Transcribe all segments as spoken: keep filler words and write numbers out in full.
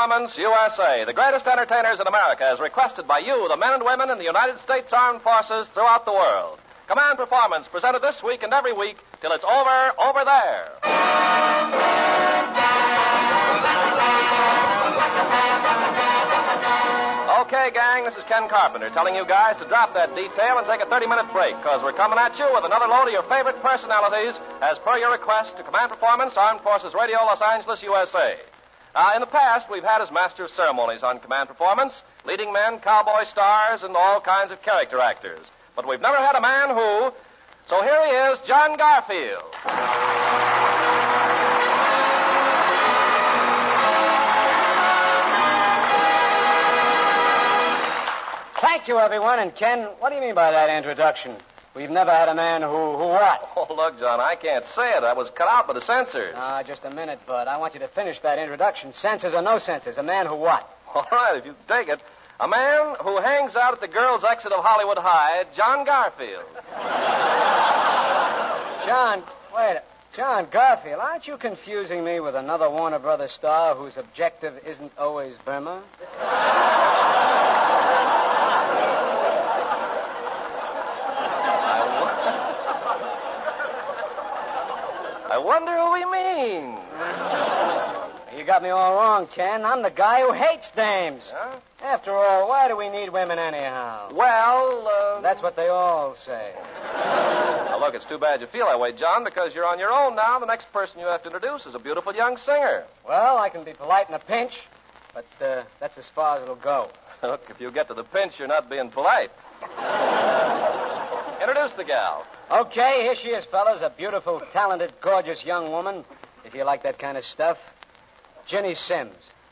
Performance U S A, the greatest entertainers in America, as requested by you, the men and women in the United States Armed Forces throughout the world. Command Performance, presented this week and every week till it's over, over there. Okay, gang, this is Ken Carpenter telling you guys to drop that detail and take a thirty-minute break, because we're coming at you with another load of your favorite personalities as per your request to Command Performance, Armed Forces Radio, Los Angeles, U S A. Uh, in the past, we've had as master of ceremonies on Command Performance, leading men, cowboy stars, and all kinds of character actors. But we've never had a man who... So here he is, John Garfield. Thank you, everyone. And, Ken, what do you mean by that introduction? We've never had a man who, who what? Oh, look, John, I can't say it. I was cut out by the censors. Ah, just a minute, Bud. I want you to finish that introduction. Censors or no censors, a man who what? All right, if you take it. A man who hangs out at the girls' exit of Hollywood High, John Garfield. John, wait. John Garfield, aren't you confusing me with another Warner Brothers star whose objective isn't always Burma? I wonder who he means. You got me all wrong, Ken. I'm the guy who hates dames. Huh? After all, why do we need women anyhow? Well, uh... That's what they all say. Now, look, it's too bad you feel that way, John, because you're on your own now. The next person you have to introduce is a beautiful young singer. Well, I can be polite in a pinch, but uh, that's as far as it'll go. Look, if you get to the pinch, you're not being polite. Introduce the gal. Okay, here she is, fellas. A beautiful, talented, gorgeous young woman, if you like that kind of stuff. Ginny Sims.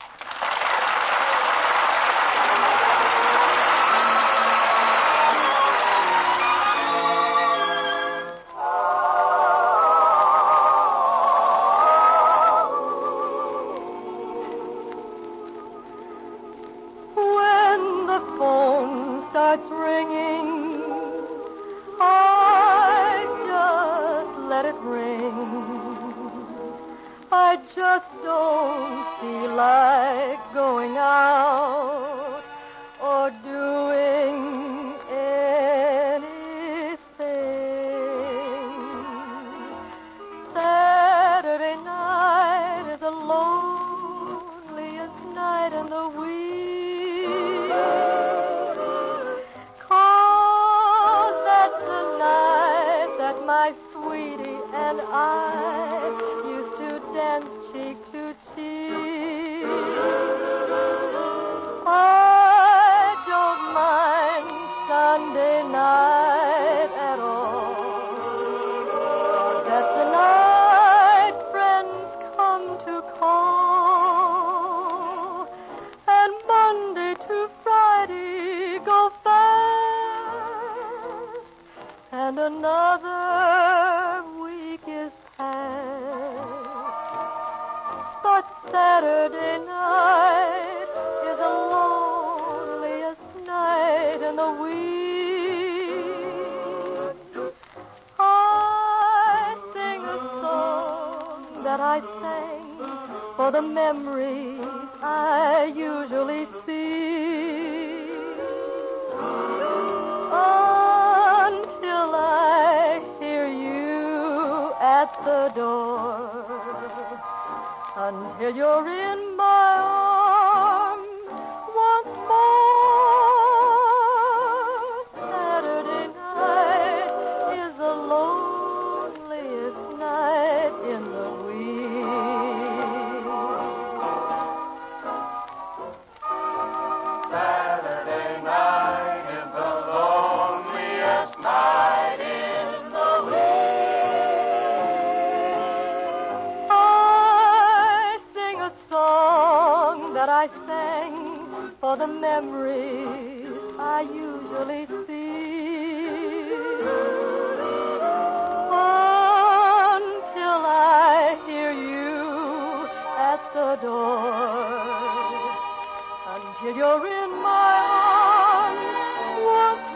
When the phone starts ringing, I just let it ring. I just don't feel like going out or doing anything. Saturday night is the loneliest night in the week, 'cause that's the night that my sweetie and I used to dance cheek to cheek. I don't mind Sunday night at all. That's the night friends come to call, and Monday to Friday go fast, and another week is past. But Saturday night is the loneliest night in the week. I sing a song that I sang for the memories I usually see, until I hear you at the door. Until you're in my arms once more. Saturday night is the loneliest night in the week. Saturday night is the loneliest night in the week. I sing a song that I sang for the memories I usually see, until I hear you at the door, until you're in my arms once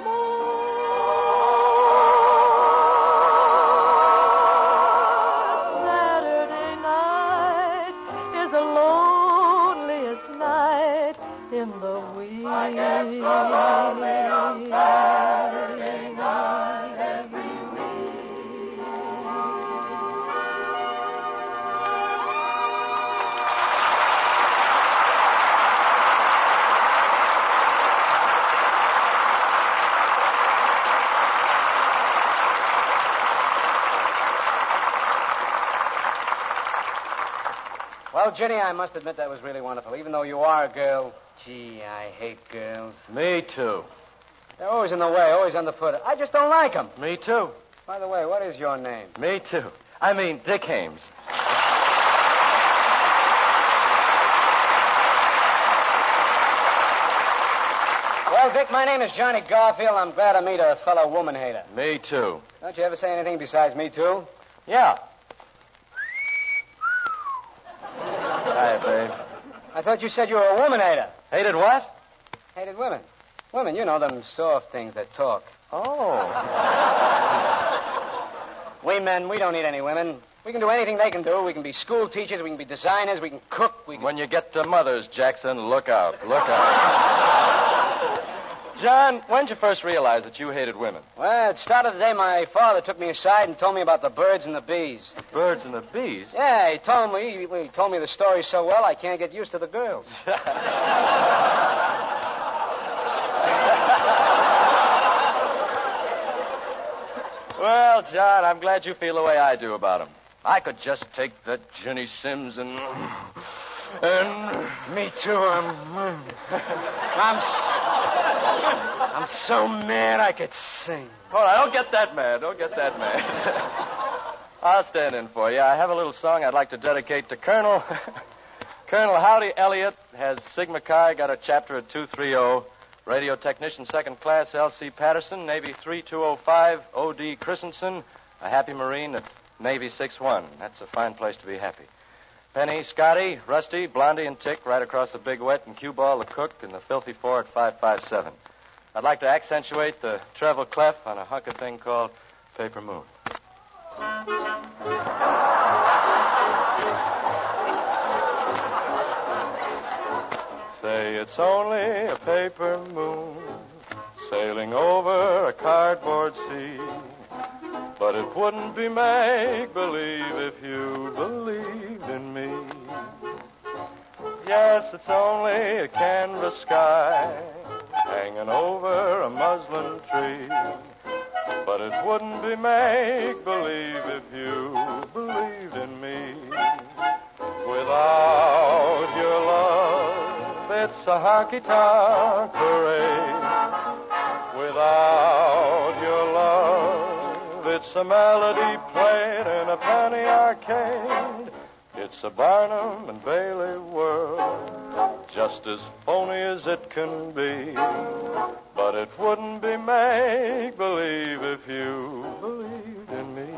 more. Saturday night is the loneliest night Well, Ginny, I must admit that was really wonderful. Even though you are a girl, gee, I hate girls. Me too. They're always in the way, always underfoot. I just don't like them. Me too. By the way, what is your name? Me too. I mean, Dick Hames. Well, Dick, my name is Johnny Garfield. I'm glad to meet a fellow woman hater. Me too. Don't you ever say anything besides me too? Yeah. Hi, babe. I thought you said you were a woman hater. Hated what? Hated women. Women, you know, them soft things that talk. Oh. We men, we don't need any women. We can do anything they can do. We can be school teachers, we can be designers, we can cook, we can... When you get to mothers, Jackson, look out. Look out. John, when did you first realize that you hated women? Well, it started the day my father took me aside and told me about the birds and the bees. Birds and the bees? Yeah, he told me, he told me the story so well I can't get used to the girls. Well, John, I'm glad you feel the way I do about them. I could just take that Jenny Sims and... And... Me too, I'm... I'm... I'm so mad I could sing. Hold on, don't get that mad. Don't get that mad. I'll stand in for you. I have a little song I'd like to dedicate to Colonel... Colonel Howdy Elliott has Sigma Chi, got a chapter at two thirty. Radio Technician Second Class L C Patterson, Navy three two oh five, O D Christensen, a happy Marine at Navy six one. That's a fine place to be happy. Penny, Scotty, Rusty, Blondie, and Tick right across the Big Wet, and Cue Ball, the cook, and the Filthy Four at five five seven. I'd like to accentuate the treble clef on a hunk of thing called Paper Moon. Say it's only a paper moon sailing over a cardboard sea, but it wouldn't be make-believe if you believed in me. Yes, it's only a canvas sky hanging over a muslin tree, but it wouldn't be make-believe if you believed in me. Without your love, it's a honky-tonk parade. Without your love, it's a melody played in a penny arcade. It's a Barnum and Bailey world, just as phony as it can be. But it wouldn't be make-believe if you believed in me.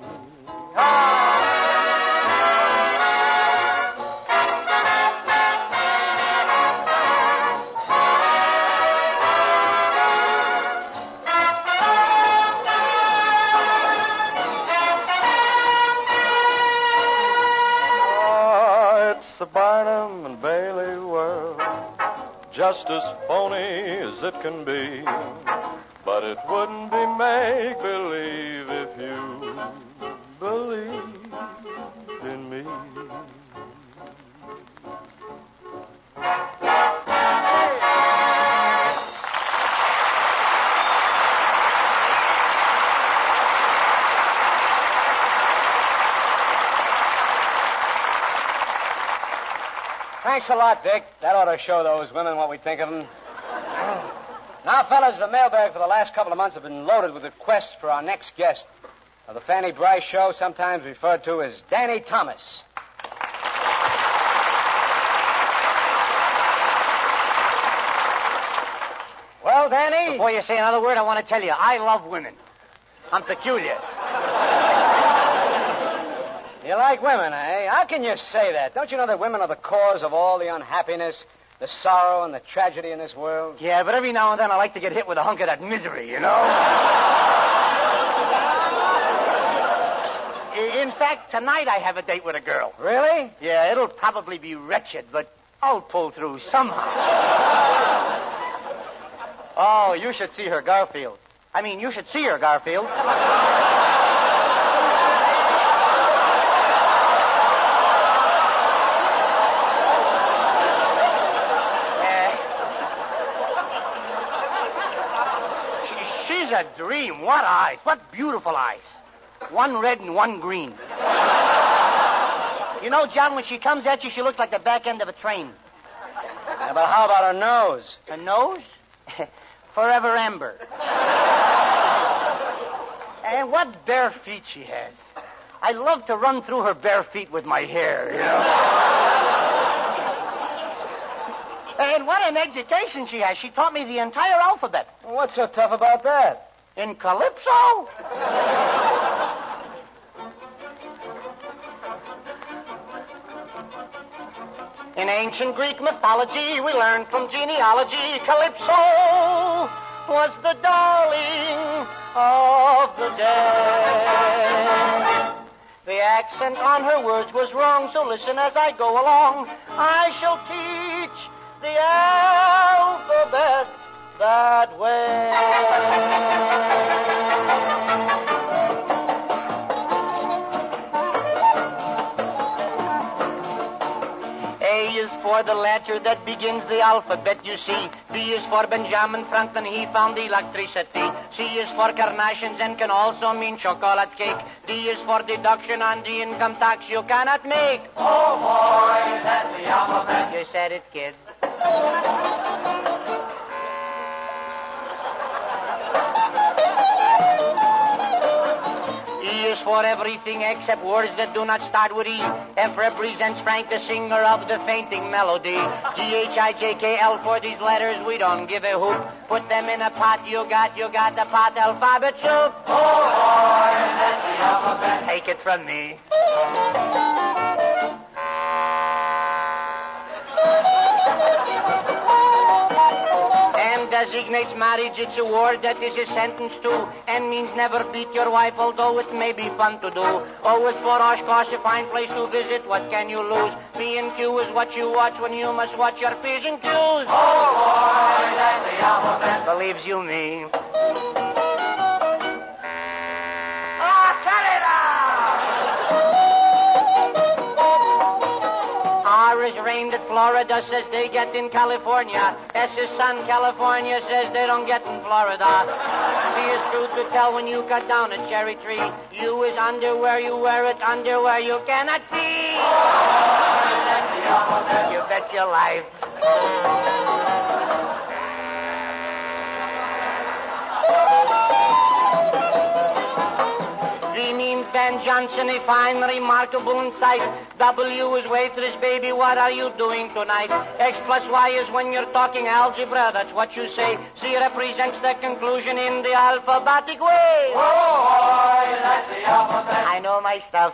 The Barnum and Bailey world, just as phony as it can be, but it wouldn't be make-believe if you believed in me. Thanks a lot, Dick. That ought to show those women what we think of them. Now, fellas, the mailbag for the last couple of months have been loaded with requests for our next guest of the Fanny Bryce Show, sometimes referred to as Danny Thomas. Well, Danny? Before you say another word, I want to tell you, I love women. I'm peculiar. You like women, eh? How can you say that? Don't you know that women are the cause of all the unhappiness, the sorrow, and the tragedy in this world? Yeah, but every now and then I like to get hit with a hunk of that misery, you know? In fact, tonight I have a date with a girl. Really? Yeah, it'll probably be wretched, but I'll pull through somehow. Oh, you should see her, Garfield. I mean, you should see her, Garfield. She's a dream. What eyes. What beautiful eyes. One red and one green. You know, John, when she comes at you, she looks like the back end of a train. Yeah, but how about her nose? Her nose? Forever Ember. And what bare feet she has. I love to run through her bare feet with my hair, you know. And what an education she has. She taught me the entire alphabet. What's so tough about that? In Calypso? In ancient Greek mythology, we learned from genealogy, Calypso was the darling of the dead. The accent on her words was wrong, so listen as I go along. I shall teach the alphabet that way. A is for the letter that begins the alphabet, you see. B is for Benjamin Franklin, he found electricity. C is for carnations and can also mean chocolate cake. D is for deduction on the income tax you cannot make. Oh, boy, that's the alphabet. You said it, kid. E is for everything except words that do not start with E. F represents Frank, the singer of the fainting melody. G H I J K L for these letters, we don't give a hoot. Put them in a pot, you got, you got the pot alphabet soup. Oh, boy, that's the alphabet. Take it from me. M designates marriage. It's a word that is a sentence too. N means never beat your wife, although it may be fun to do. O is for Oshkosh, a fine place to visit. What can you lose? P and Q is what you watch when you must watch your P's and Q's. Oh, boy, that's the alphabet. Believes you me. Oh, cut it R is rain that Florida says they get in California. S is sun, California says they don't get in Florida. T is true to tell when you cut down a cherry tree. U is underwear, you wear it, underwear you cannot see. You bet your life. V means Van Johnson, a fine, remarkable insight. W is waitress, baby, what are you doing tonight? X plus Y is when you're talking algebra, that's what you say. Z represents the conclusion in the alphabetic way. Oh, boy, that's the alphabet. I know my stuff.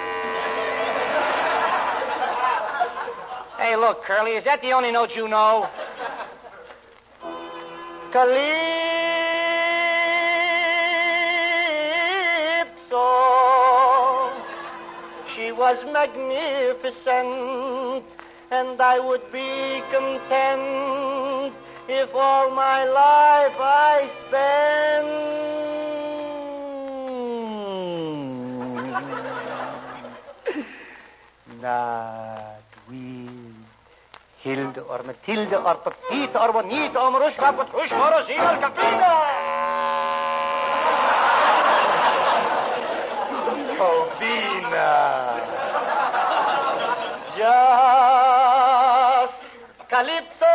Hey, look, Curly, is that the only note you know? Calypso. She was magnificent, and I would be content if all my life I spend not with Hilde or Matilde or Pepita or Bonita or Marushka, Petrushka or Rosina or Caprina. Oh, Bina. Just Calypso.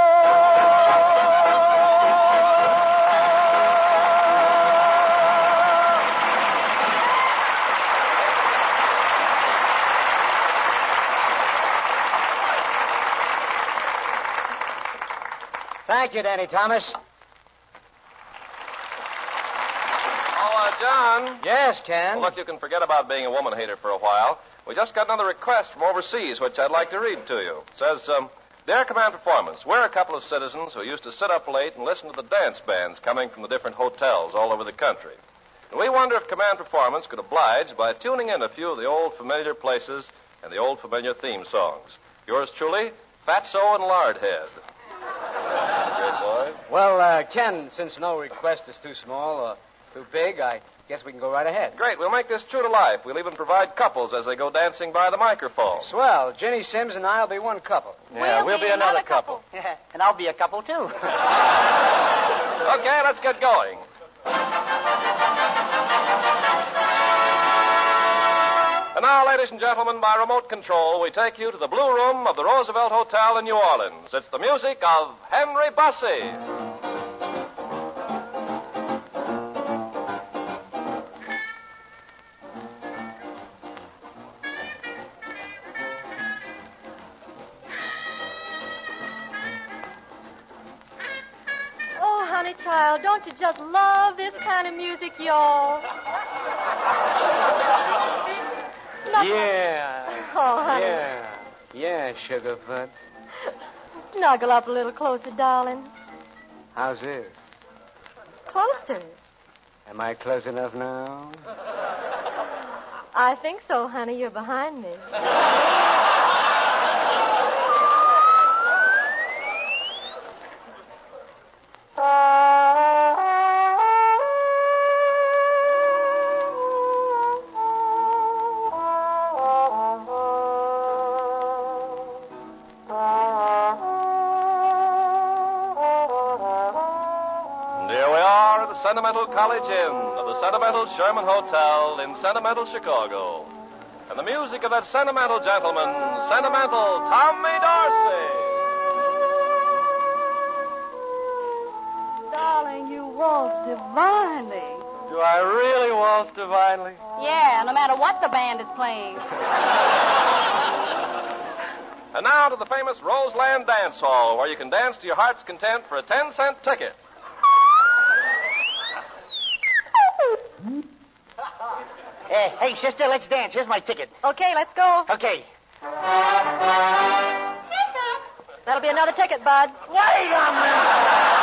Thank you, Danny Thomas. Oh, uh, John. Yes, Ken. Well, look, you can forget about being a woman hater for a while. We just got another request from overseas, which I'd like to read to you. It says, um, Dear Command Performance, we're a couple of citizens who used to sit up late and listen to the dance bands coming from the different hotels all over the country. And we wonder if Command Performance could oblige by tuning in a few of the old familiar places and the old familiar theme songs. Yours truly, Fatso and Lardhead. Great boys. Well, uh, Ken, since no request is too small or too big, I guess we can go right ahead. Great. We'll make this true to life. We'll even provide couples as they go dancing by the microphone. Swell. Ginny Sims and I'll be one couple. Yeah, we'll, be, be another, another couple. couple. Yeah, and I'll be a couple, too. Okay, let's get going. And now, ladies and gentlemen, by remote control, we take you to the Blue Room of the Roosevelt Hotel in New Orleans. It's the music of Henry Bussey. Oh, honey child, don't you just love this kind of music, y'all? Yeah. Oh, honey. Yeah. Yeah, Sugarfoot. Snuggle up a little closer, darling. How's this? Closer. Am I close enough now? I think so, honey. You're behind me. Sentimental College Inn of the Sentimental Sherman Hotel in sentimental Chicago. And the music of that sentimental gentleman, Sentimental Tommy Dorsey. Darling, you waltz divinely. Do I really waltz divinely? Yeah, no matter what the band is playing. And now to the famous Roseland Dance Hall, where you can dance to your heart's content for a ten-cent ticket. Uh, hey, sister, let's dance. Here's my ticket. Okay, let's go. Okay. That'll be another ticket, Bud. Wait a minute.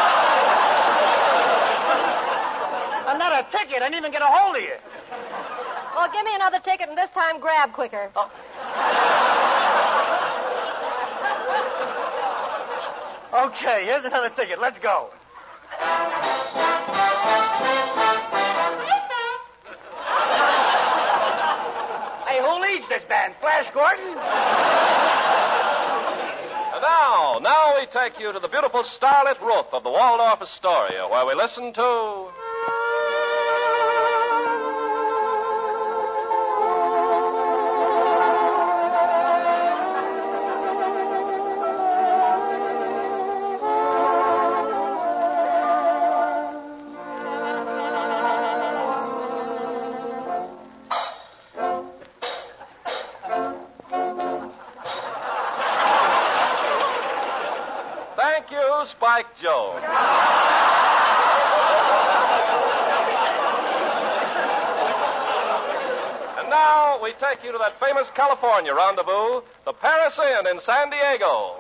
Another ticket? I didn't even get a hold of you. Well, give me another ticket, and this time grab quicker. Oh. Okay, here's another ticket. Let's go. Hey, who leads this band? Flash Gordon? And now, now we take you to the beautiful starlit roof of the Waldorf Astoria, where we listen to... Thank you, Spike Joe. And now we take you to that famous California rendezvous, the Paris Inn in San Diego.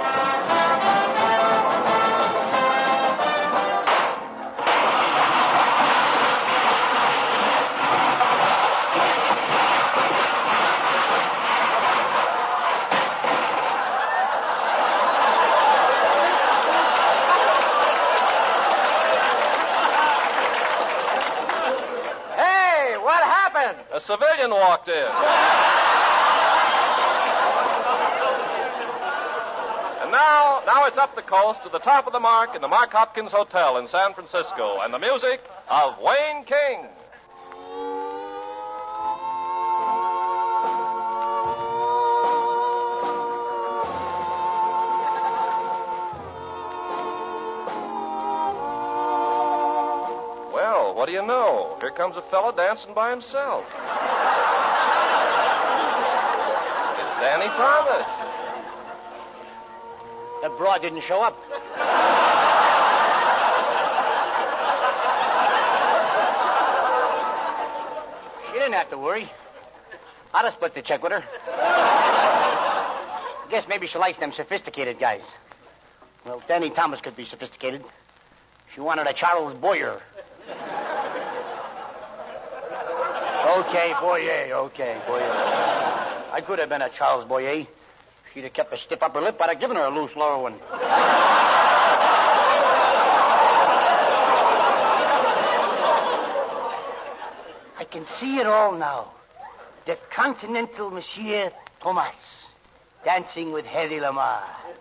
A civilian walked in. And now, now it's up the coast to the top of the Mark in the Mark Hopkins Hotel in San Francisco, and the music of Wayne King. Well, what do you know? Here comes a fellow dancing by himself. It's Danny Thomas. The broad didn't show up. She didn't have to worry. I'd have split the check with her. I guess maybe she likes them sophisticated guys. Well, Danny Thomas could be sophisticated. She wanted a Charles Boyer. Okay, Boyer, okay, Boyer. I could have been a Charles Boyer. If she'd have kept a stiff upper lip, I'd have given her a loose lower one. I can see it all now. The continental Monsieur Thomas dancing with Hedy Lamarr.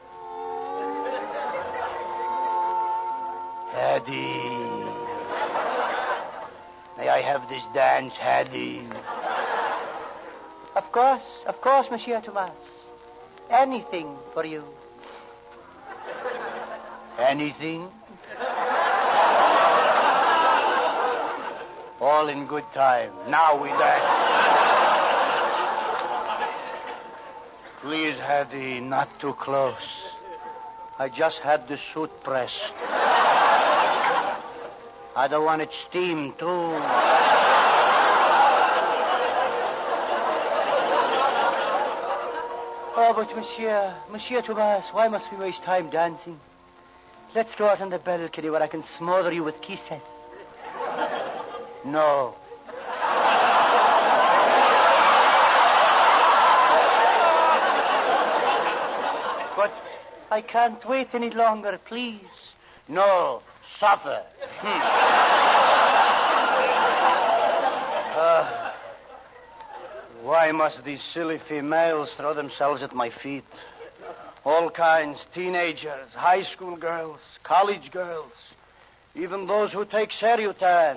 Hedy. May I have this dance, Hedy? Of course, of course, Monsieur Thomas. Anything for you. Anything? All in good time. Now we dance. Please, Hattie, not too close. I just had the suit pressed. I don't want it steamed, too. Oh, but Monsieur, Monsieur Thomas, why must we waste time dancing? Let's go out on the balcony where I can smother you with kisses. No. But I can't wait any longer, please. No, suffer. Hmm. uh, why must these silly females throw themselves at my feet? All kinds, teenagers, high school girls, college girls, even those who take Seriotan.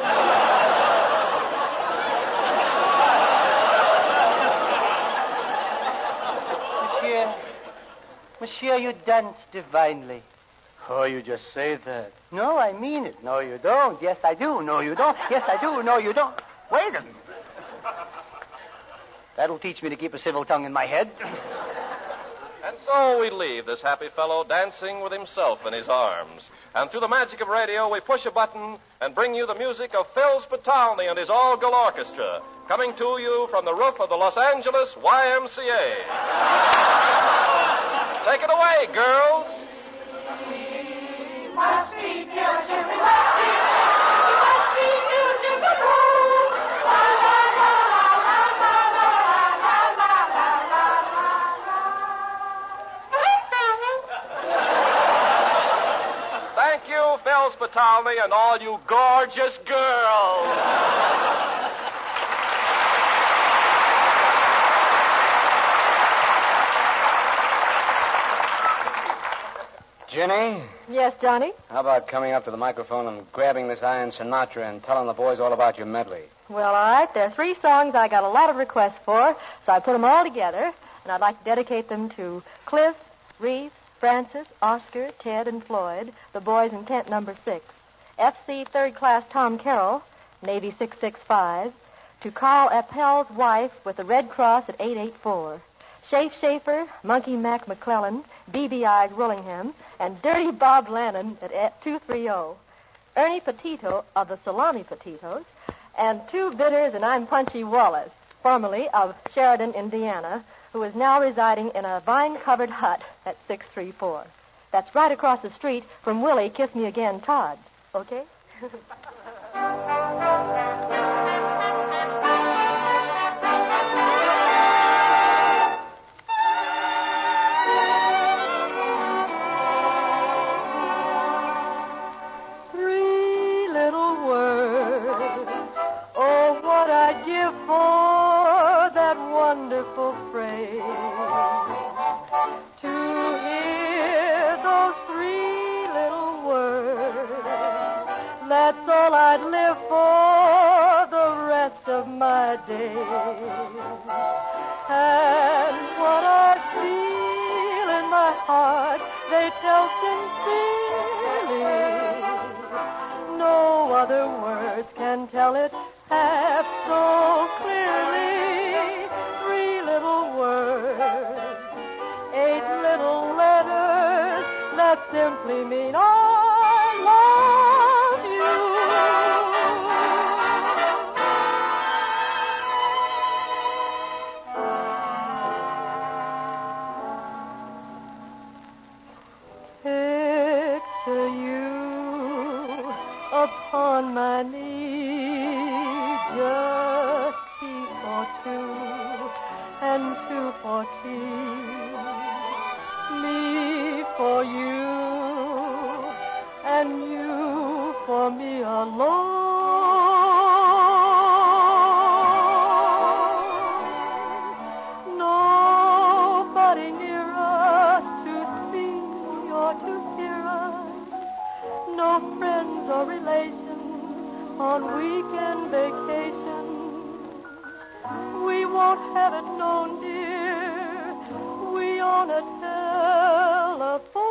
Monsieur, Monsieur, you dance divinely. Oh, you just say that. No, I mean it. No, you don't. Yes, I do. No, you don't. Yes, I do. No, you don't. Wait a minute. That'll teach me to keep a civil tongue in my head. And so we leave this happy fellow dancing with himself in his arms. And through the magic of radio, we push a button and bring you the music of Phil Spitalny and his all-girl orchestra, coming to you from the roof of the Los Angeles Y M C A. Take it away, girls. We must be children, we must be, we must be children of home. La la la la la la la la la la la. Thank you, Phil Spitalny, and all you gorgeous girls. Ginny, Yes, Johnny? how about coming up to the microphone and grabbing this Iron Sinatra and telling the boys all about your medley? Well, all right. There are three songs I got a lot of requests for, so I put them all together, and I'd like to dedicate them to Cliff, Reeve, Francis, Oscar, Ted, and Floyd, the boys in tent number six. F C third class Tom Carroll, Navy six six five. To Carl Appel's wife with the Red Cross at eight eight four. Shafe Schaefer, Monkey Mac McClellan, B B Eyes Willingham, and Dirty Bob Lannon at two three zero. Ernie Petito of the Salami Petitos, and two bidders, and I'm Punchy Wallace, formerly of Sheridan, Indiana, who is now residing in a vine-covered hut at six three four. That's right across the street from Willie Kiss Me Again Todd. Okay? Three little words. Oh, what I'd give for that wonderful phrase. To hear those three little words. That's all I'd live for the rest of my days. And what I feel in my heart, they tell sincerely. No other words can tell it half so clearly. Three little words, eight little letters that simply mean I love you. Picture you upon my knee, just tea for two and two for tea. Me for you and you for me alone. Nobody near us to see or to hear us. No friends or relations on weekend vacation. We won't have it known, dear. We on a telephone,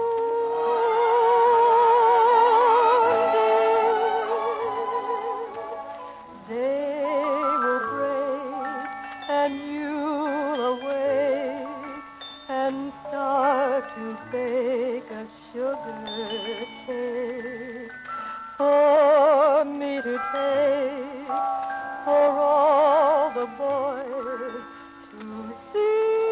dear. Day will break and you'll awake and start to bake a sugar cake for me to take, for all the boys to see.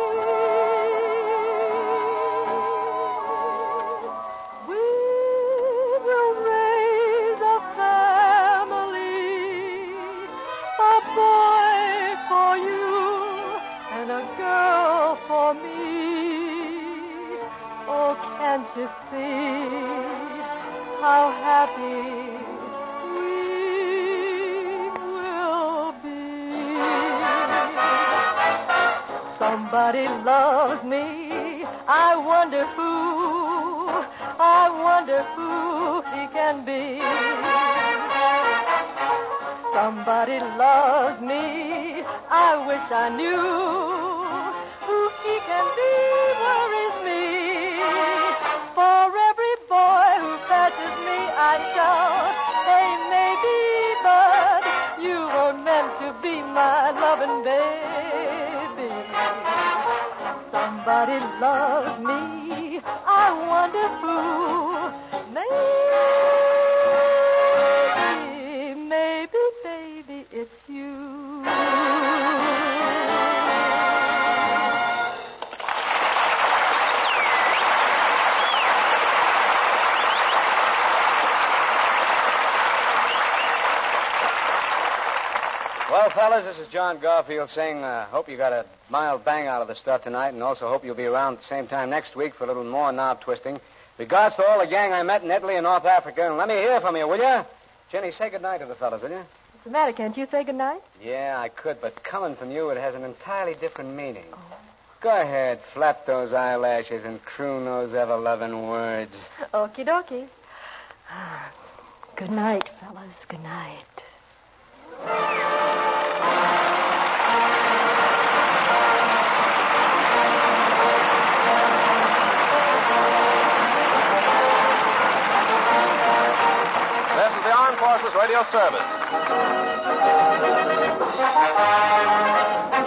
We will raise a family, a boy for you and a girl for me. Oh, can't you see how happy we will be? Somebody loves me. I wonder who, I wonder who he can be. Somebody loves me. I wish I knew who he can be. Worries me. For every boy who passes me, I shout, hey, maybe, but you were meant to be my loving baby. Somebody loves me. I wonder who. Maybe, maybe, baby, it's you. Well, fellas, this is John Garfield saying, uh, hope you got a mild bang out of the stuff tonight, and also hope you'll be around at the same time next week for a little more knob twisting. Regards to all the gang I met in Italy and North Africa, and let me hear from you, will you? Jenny, say goodnight to the fellas, will you? What's the matter? Can't you say goodnight? Yeah, I could, but coming from you, it has an entirely different meaning. Oh. Go ahead, flap those eyelashes and croon those ever-loving words. Okie dokie. Good night, fellas. Good night. This is the Armed Forces Radio Service.